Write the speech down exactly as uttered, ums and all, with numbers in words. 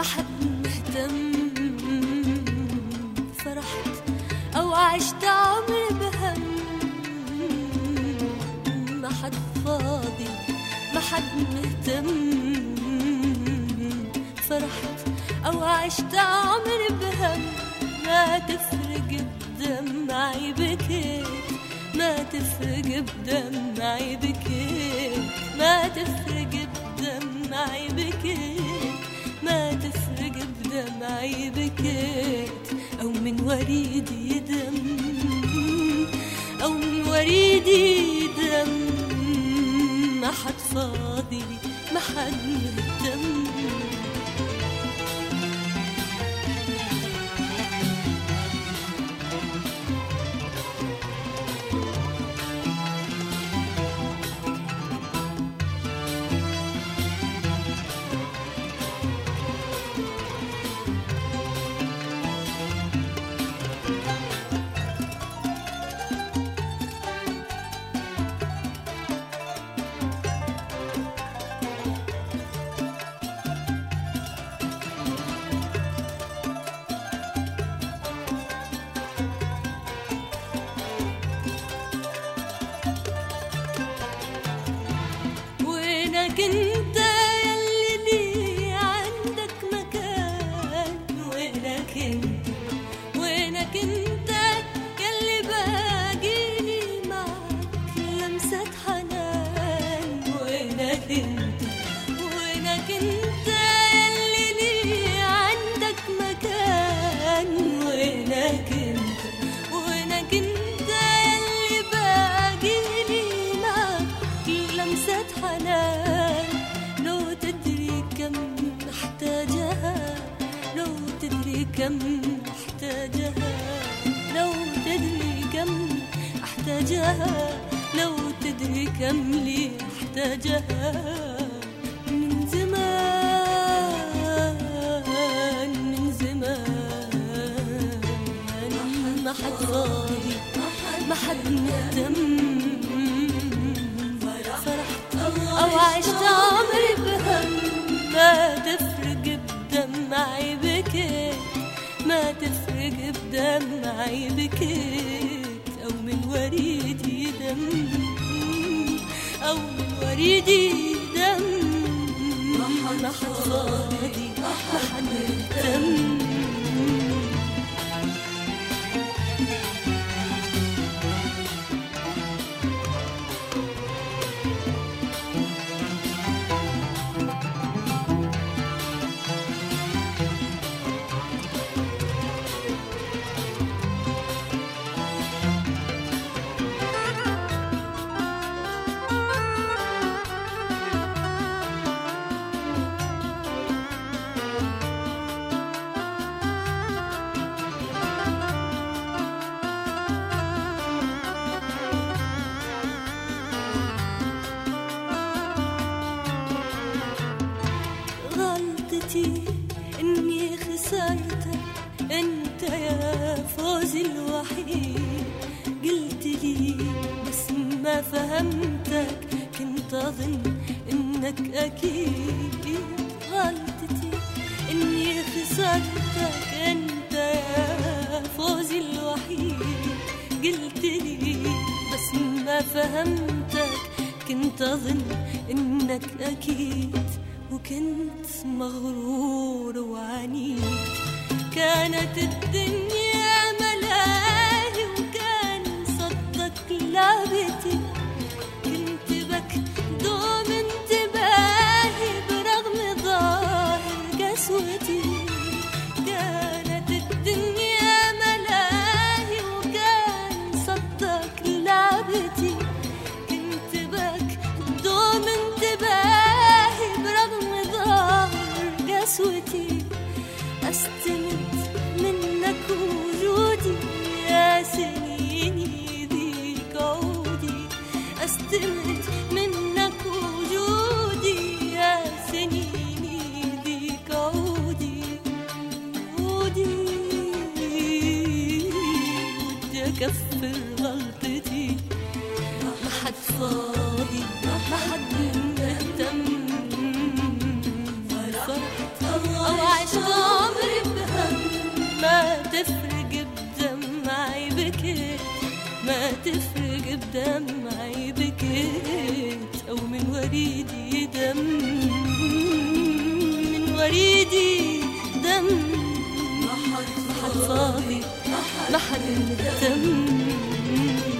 حد مهتم، فرحت أو عشت عمري بهم، ما حد فاضي ما حد مهتم، فرحت أو عشت عمري بهم، ما تفرق بدمعي بكيت، ما تفرق بدمعي بكيت، ما تفرق بدمعي بكيت، ما تفرق بدمعي بكيت، أو من وريدي دم، أو من وريدي دم، ما حد فاضي ما حد مهتم. انت يلي لي عندك مكان، وينك انت وينك انت يلي باقيني معك لمسة حنان، وينك انت وينك انت يلي لي عندك مكان، وينك انت وينك انت يلي باقيني معك لمسة حنان. كم احتاجها لو تدري كم احتاجها، لو تدري كم لي احتاجها، من زمان من زمان ما حد فاضي ما حد مهتم، فرحت او عشت عمري بهم، ما تفرق بدمعي بكيت، ما تفرق بدمعي بكيت، أو من وريدي دم، أو من وريدي دم، ما حد فاضي ما حد مهتم. إني خسرتك أنت يا فوزي الوحيد، قلت لي بس ما فهمتك، كنت أظن إنك أكيد. غلطتي إني خسرتك أنت يا فوزي الوحيد، قلت لي بس ما فهمتك، كنت أظن إنك أكيد، وكنت مغرور وعنيد. كانت الدنيا ملاهي وكان صدق لعبتي، كنت بكدوم انتباهي برغم ظاهر قسوتي. كانت الدنيا ملاهي وكان صدق لعبتي، كنت بكدوم انتباهي برغم ظاهر قسوتي. أستمد منك وجودي يا سنيني ذيك عودي، أستمد منك وجودي يا سنيني ذيك عودي. عودي ودي أكفر غلطتي، ما حد فاضي ما حد مهتم، فرحت أو عشت وريدي دم من وريدي دم ما حد فاضي ما حد مهتم